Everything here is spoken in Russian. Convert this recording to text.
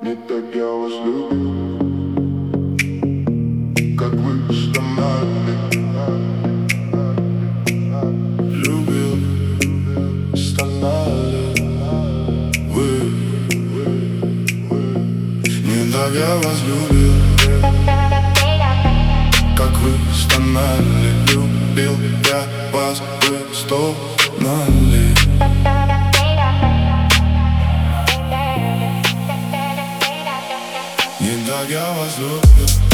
Не так я вас любил, как вы стонали. Любил, стонали вы. Не так я вас любил, как вы стонали. Любил я вас, вы стонали. Не так я вас люблю.